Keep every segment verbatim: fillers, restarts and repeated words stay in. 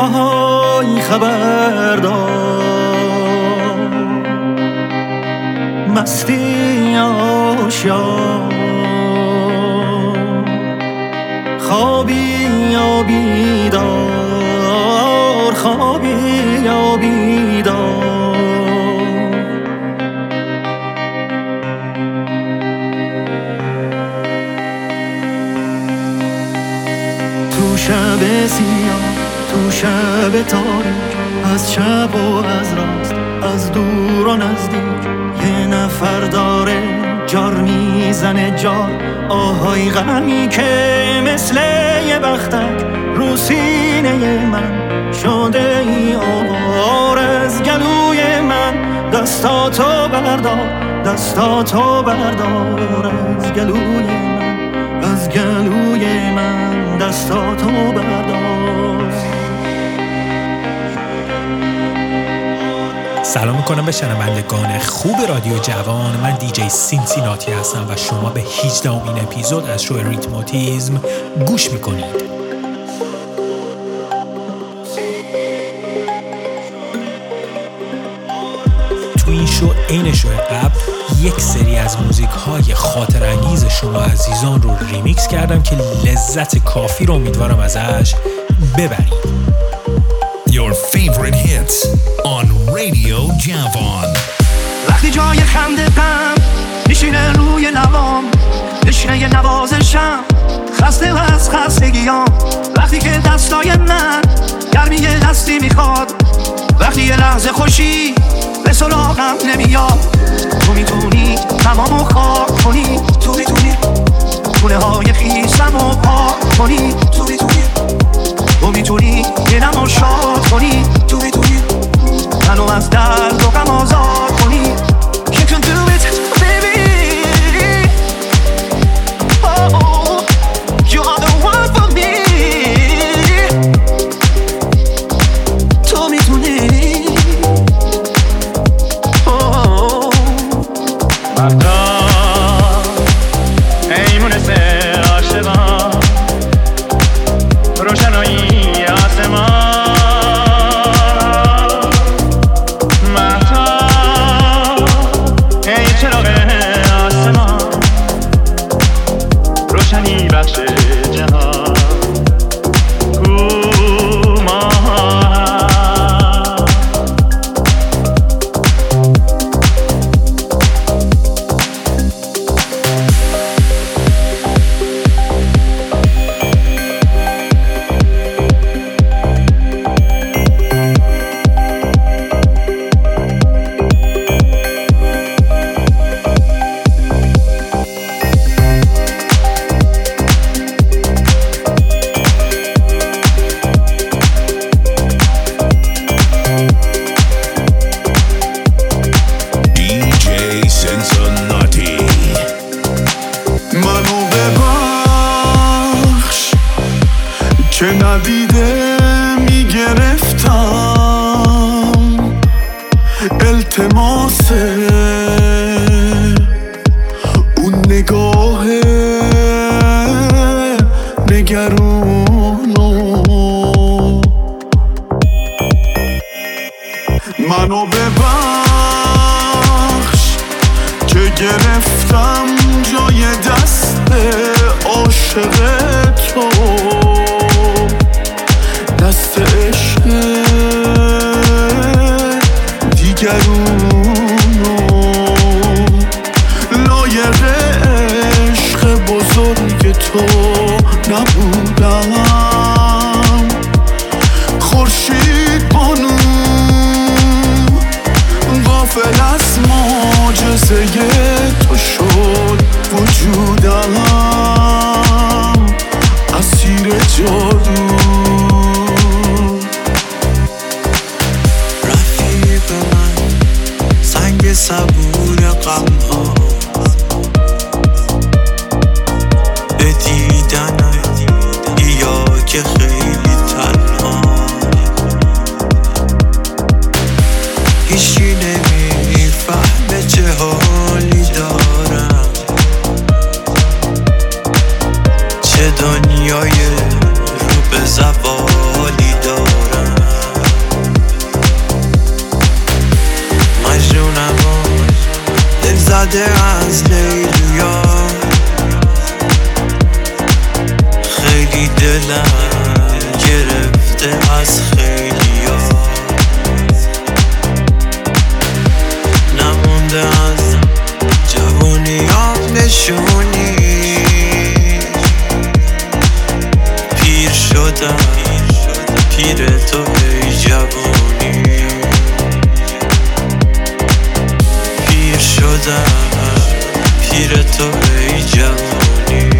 وای خبردار مستی آشیار خوابی یا بیدار خوابی یا بیدار تو شب سیاه تو شب تاریک از چپ و از راست از دور و نزدیک یه نفر داره جار میزنه جار آهای غمی که مثل یه بختک رو سینه من شده ای آوار از گلوی من دستاتو بردار دستاتو بردار از گلوی من از گلوی من دستاتو بردار. سلام میکنم به شنوندگان خوب رادیو جوان. من دیجی سینسیناتی هستم و شما به هجدهمین اپیزود از شو ریتماتیزم گوش میکنید. تو این شو عین شو قبل یک سری از موزیک های خاطر انگیز شما عزیزان رو ریمیکس کردم که لذت کافی رو امیدوارم ازش ببرید. Your favorite hits on Radio Javan. وقتی جای خنده غم میشینه روی لبام بشینه یه نوازشم خسته و از خستگیام وقتی که دستای من گرمی یه دستی میخواد وقتی یه لحظه خوشی به سراغم نمیاد تو میتونی تمامو خاک کنی تو میتونی خونه های خیسم رو پاک کنی تو میتونی تو میتونی یه نمو شاد کنی تو میتونی منو از درد و غم آزاد کنی You can do it baby Oh you are the one for me تو میتونی Oh وقتا ایمونه سه عاشقان روشنایی دیدنت نمونده از لیلویا، خیلی دلم گرفته از خیلیا، نمونده از جوونیات نشونی، پیر شدم پیر تو ای جوونی، پیر شدم پیر تو ای جوونی.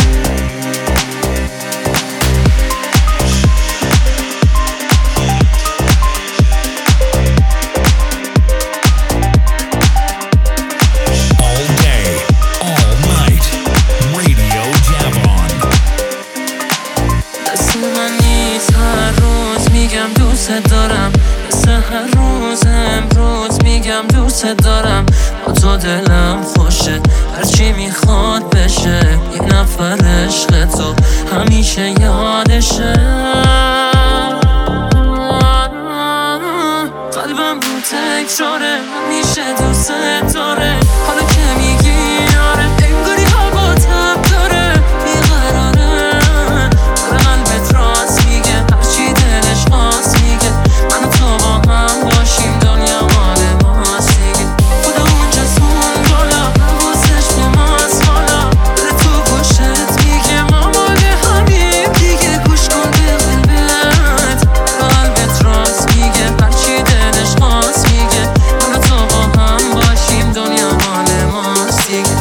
دارم مثل هر روز امروز میگم دوست دارم، با تو دلم خوشه هرچی میخواد بشه، یه نفر عشق تو همیشه یادشه، قلبم رو تکراره همیشه دوست داره، حالا که میگی آره انگاری هوا تب داره، بیقراره داره قلبت راست میگه هرچی دلش خواست میگه، من و تو با هم باشیم دنیا مال ماست دیگه، خدا اونجاست اون بالا حواسش به ماست حالا، داره تو گوشت میگه ما مال همیم دیگه، گوش کن به قلبت قلبت راست میگه هرچی دلش خواست میگه، من و تو با هم باشیم دنیا مال ماست دیگه.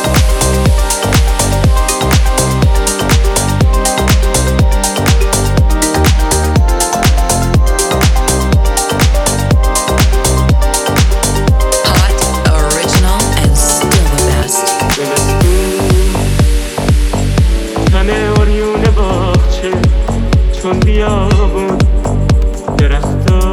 چون بیابون درختا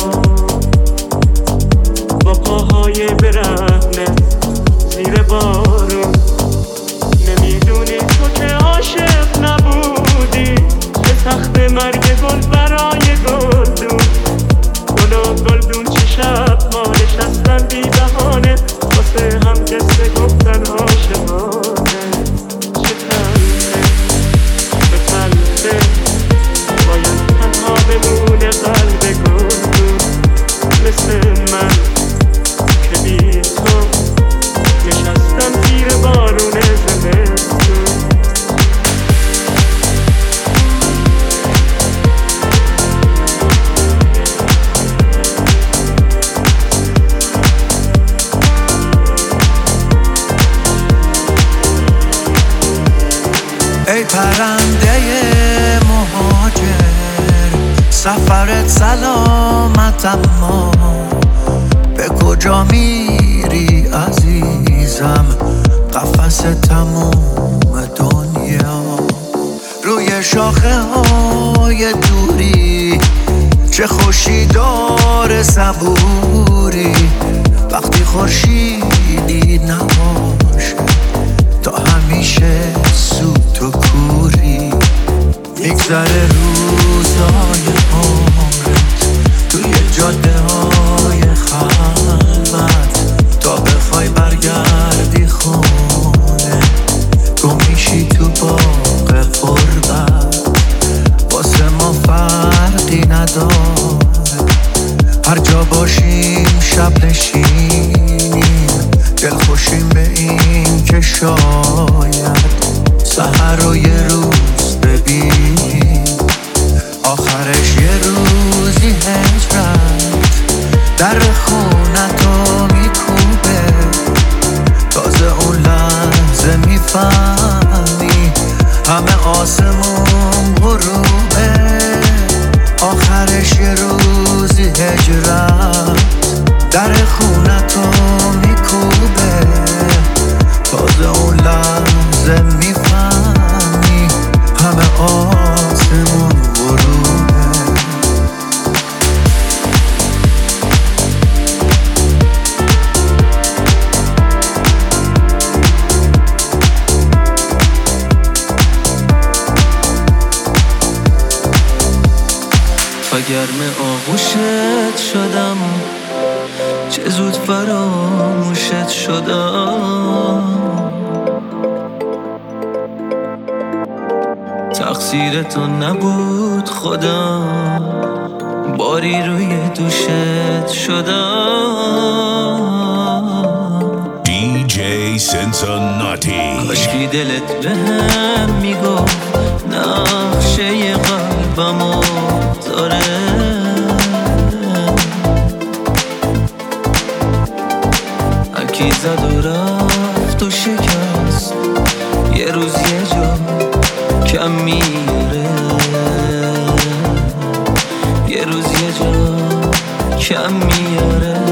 با پاهای برهنه زیر بارون، نمیدونی تو که عاشق نبودی، چه سخت مرگ گل برای گلدون، گل و گلدون چه شب ما نشستن بی بهانه، واسه هم قصه گفتن عاشقانه، چه تلخه چه تلخه باید تنها بمونه قلب گلدون، مثل من که بی تو نشستم زیر بارون زمستون. ای پرنده مهاجر سفرت سلامت، اما به کجا میری عزیزم، قفس تموم دنیا، روی شاخه های دوری چه خوشی داره صبوری، وقتی خورشیدی نباشه تا همیشه سوت و کوری، میگذره روزای عمرت توی جاده های خلوت، تا بخوای برگردی خونه گم میشی تو باغ قربت، واسه ما فرقی نداره هر جا باشیم شب نشینیم، دل خوشیم به این که شاید سحر رو یه روز ببینیم، آخرش یه روزی هجرت در خونتو میکوبه، تازه اون لحظه میفهمی همه آسمون غروبه، آخرش یه روزی هجرت در خونتو میکوبه، تازه اون لحظه میفهمی همه آسمون غروبه. گرم آغوشت شدم، چه زود فراموشت شدم، تقصیر تو نبود خودم، باری روی دوشت شدم. دی جی سنسوناتی کاشکی دلت به هم میگفت نقشه قلبمو داره، هرکی زد و رفت و شکست، یه روز یه جا کم میاره، یه روز یه جا کم میاره.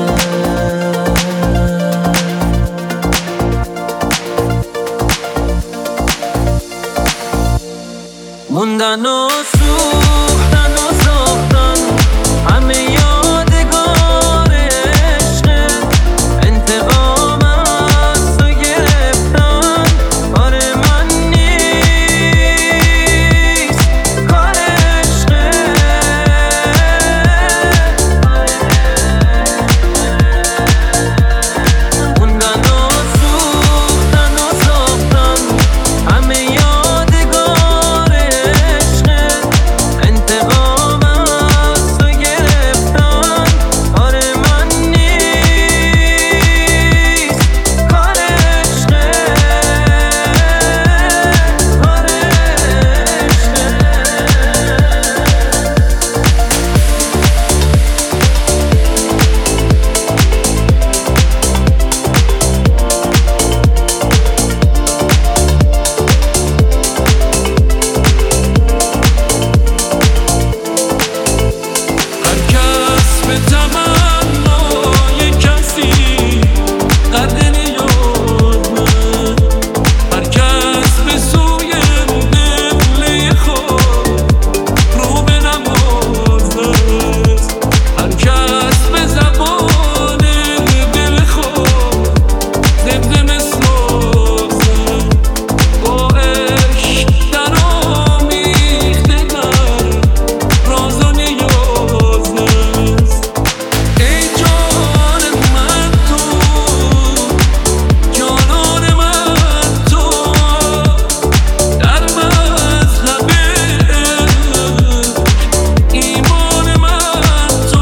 موندن و سوختن و ساختن همه یادگار عشقت، انتقام از تو گرفتن کار من نیست، کار عشقت. موندن و سوختن و ساختن همه یادگار عشقت، انتقام از تو گرفتن کار من نیست، کار عشقت، کار هر کس به تمنای کسی قدر نیازه، هر کس به سوی قبله خود رو به نمازه، هر کس به زبان دل خود زمزمه سازه، با عشق در آمیختگان راز و نیازه. ای جان من تو، جانان من تو، در مذهب عشق ایمان من تو،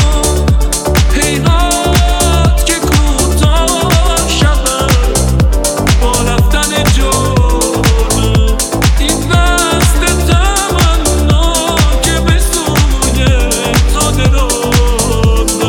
پیرات که کوتاه شود با رفتن جانم، این دست تمنا که به سوی تو درازه.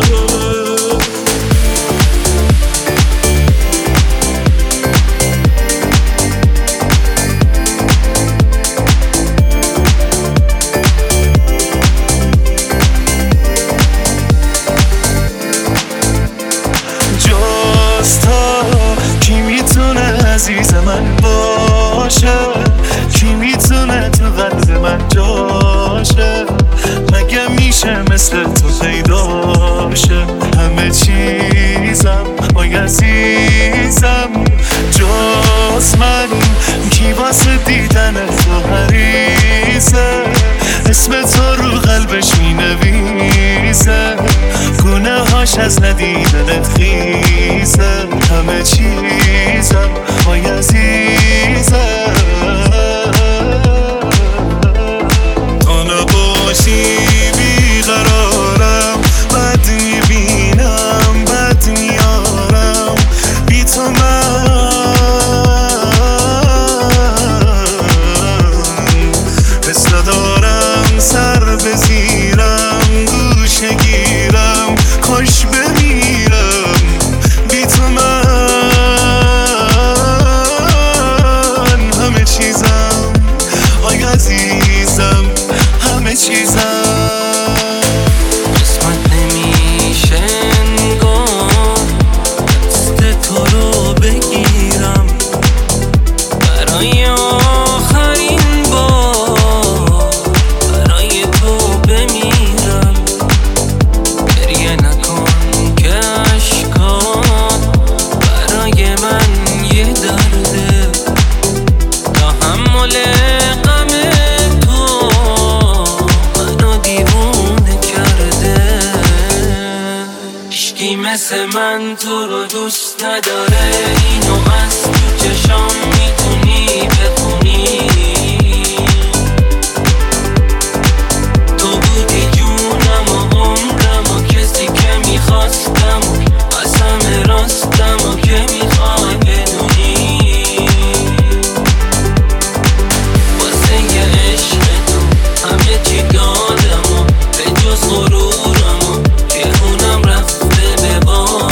جز تو کی میتونه عزیز من باشه، کی میتونه تو قلب من جاشه، مگه میشه مثل تو پیدا شه، همه چیزم وای عزیزم، جز من کی واسه دیدن تو حریصه، اسم تو رو قلبش مینویسه، گونه هاش از ندیدنت خیزه، همه چیزم وای عزیزم. تو نباشی بیقرارم، بد میبینم بد میارم، بی تو من حس ندارم، سر بزیرم گوشه گیرم، کاش بمیرم بی تو من. من تو رو دوست نداره، اینو از تو چشام میتونی بخونی. تو بودی جونم و عمرم و کسی که میخواستم و از همه راستم و که میخوای بدونی. واسه یه عشق تو همه چی دادم و به جز غرورم و که اونم رفته به بام.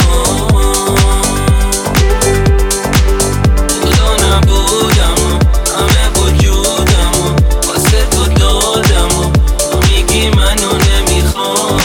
خدا نبودم و همه وجودم و واسه تو دادم و تو میگی منو نمیخوام.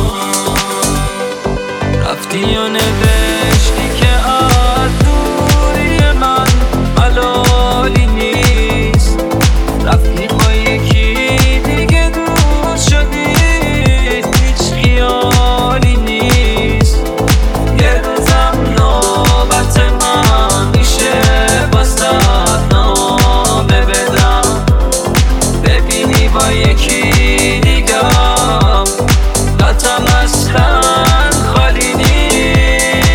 رفتی و نوشتی که از دوری من ملالی نیست، رفتی با یکی دیگه دوست شدی، هیچ خیالی نیست. یه روزم نوبت من میشه واسه نامه بدم، ببینی با یکی دیگم قطعم اصلا خالی نیست،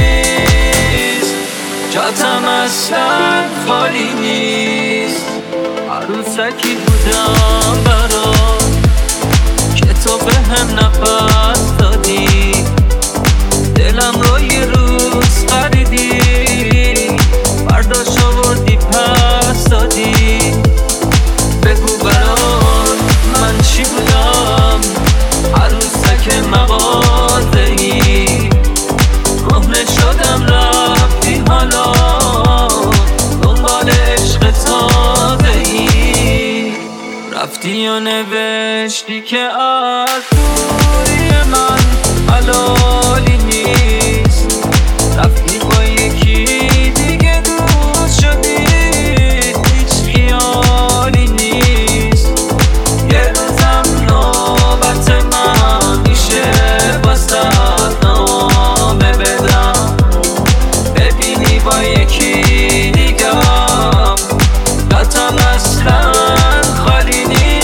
جاتم اصلا خالی نیست. عروسکی بودم برات که تو به هم نفس دادی، دلم رو یه روز خریدی، برداشت آوردی پس دادی. بگو برات من چی بودم، عروسک مغازه‌ای، کهنه شدم رفتی حالا دنبال عشق تازه‌ای. رفتی و نوشتی که از دوری من ملالی نیست، رفتی با یکی دیگه دوست شدی، هیچ خیالی نیست. یه روزم نوبت من میشه واسه نامه بدم، ببینی با یکی دیگم قطعم اصلا خالی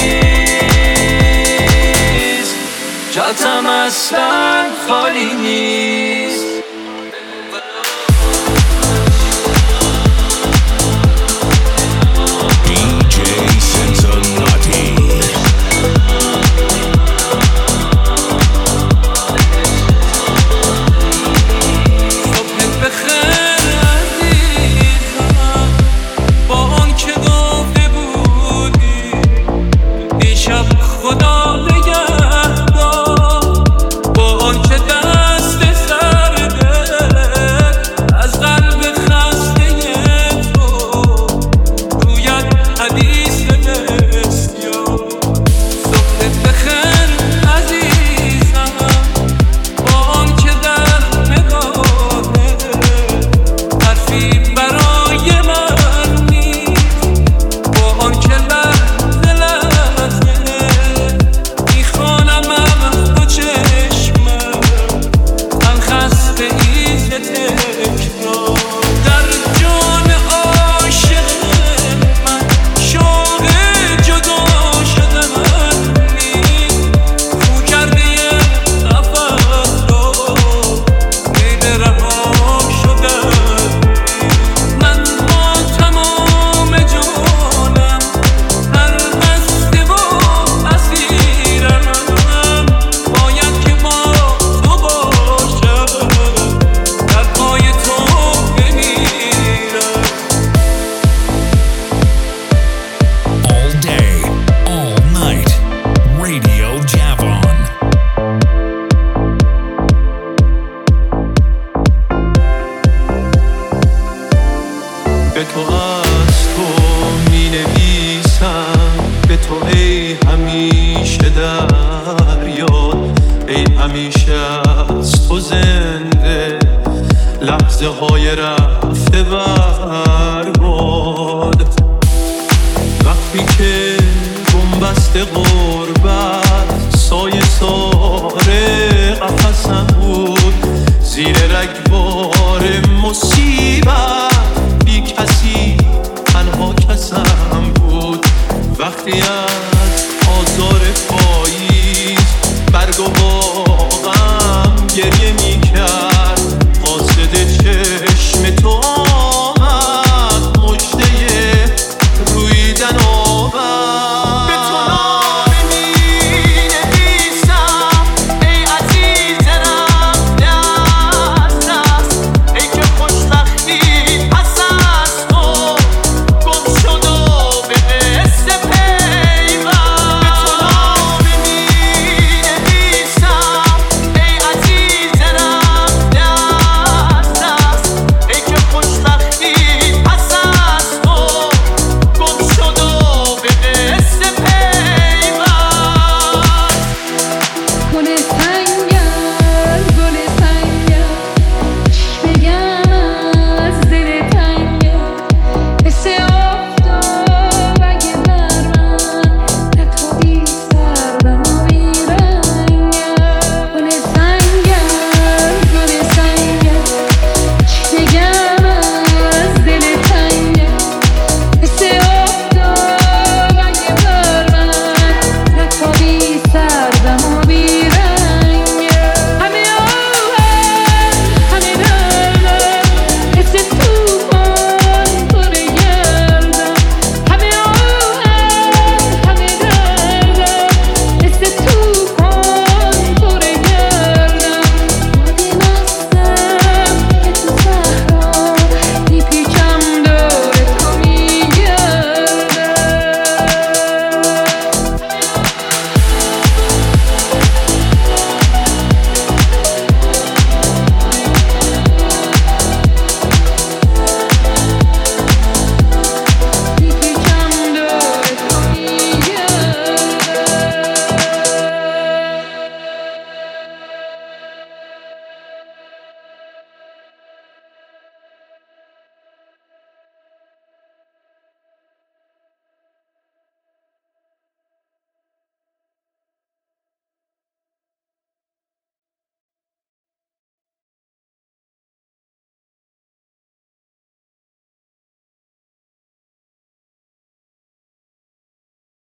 نیست، جاتم اصلا خالی نیست. دی جی Cincinnati. صبحت بخیر عزیزم، با آن که گفته بودی دیشب خدا نگهدار، با آن که دست سردت از قلب خسته تو رویت حدیث بسیار. صبحت بخیر عزیزم، با آن که در نگاهت حرفی برای من نیست، با آن که لحظه لحظه میخوانمم تو چشمم، من خسته ایز تکرار. در جان عاشق من شوق جدا شدن نیست، خو کرده یه نفس رو غیر رها شدن. من با تمام جانم هر بسته و اسیرم، باید که با تو باشم، در پای تو بمیرم. All day, all night. Radio Javon. به تو از تو می نویسم، به تو ای همیشه در یاد، ای همیشه از تو زنده لحظه های رفته بعد.